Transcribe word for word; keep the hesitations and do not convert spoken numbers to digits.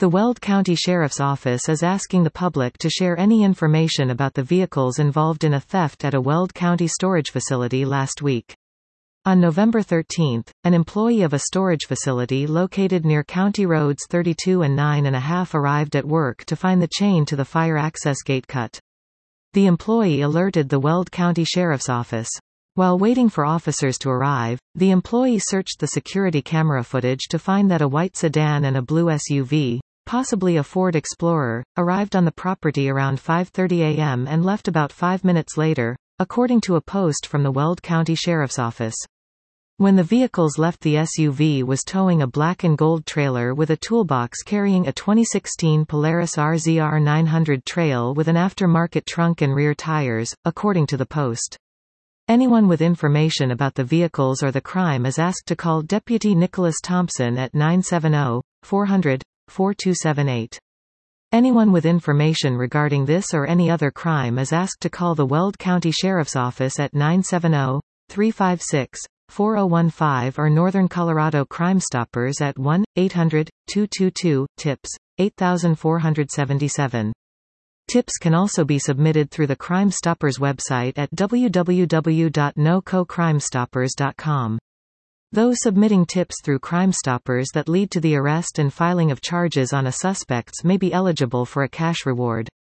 The Weld County Sheriff's Office is asking the public to share any information about the vehicles involved in a theft at a Weld County storage facility last week. On November thirteenth, an employee of a storage facility located near County Roads thirty-two and nine and a half arrived at work to find the chain to the fire access gate cut. The employee alerted the Weld County Sheriff's Office. While waiting for officers to arrive, the employee searched the security camera footage to find that a white sedan and a blue S U V, possibly a Ford Explorer, arrived on the property around five thirty a m and left about five minutes later, according to a post from the Weld County Sheriff's Office. When the vehicles left, the S U V was towing a black and gold trailer with a toolbox carrying a twenty sixteen Polaris R Z R nine hundred trail with an aftermarket trunk and rear tires, according to the post. Anyone with information about the vehicles or the crime is asked to call Deputy Nicholas Thompson at nine seven zero, four hundred, four two seven eight. Anyone with information regarding this or any other crime is asked to call the Weld County Sheriff's Office at nine seven zero, three five six, four zero one five or Northern Colorado Crime Stoppers at one eight hundred, two two two, TIPS, eight four seven seven. Tips can also be submitted through the Crime Stoppers website at w w w dot no co crime stoppers dot com. Those submitting tips through Crime Stoppers that lead to the arrest and filing of charges on a suspects may be eligible for a cash reward.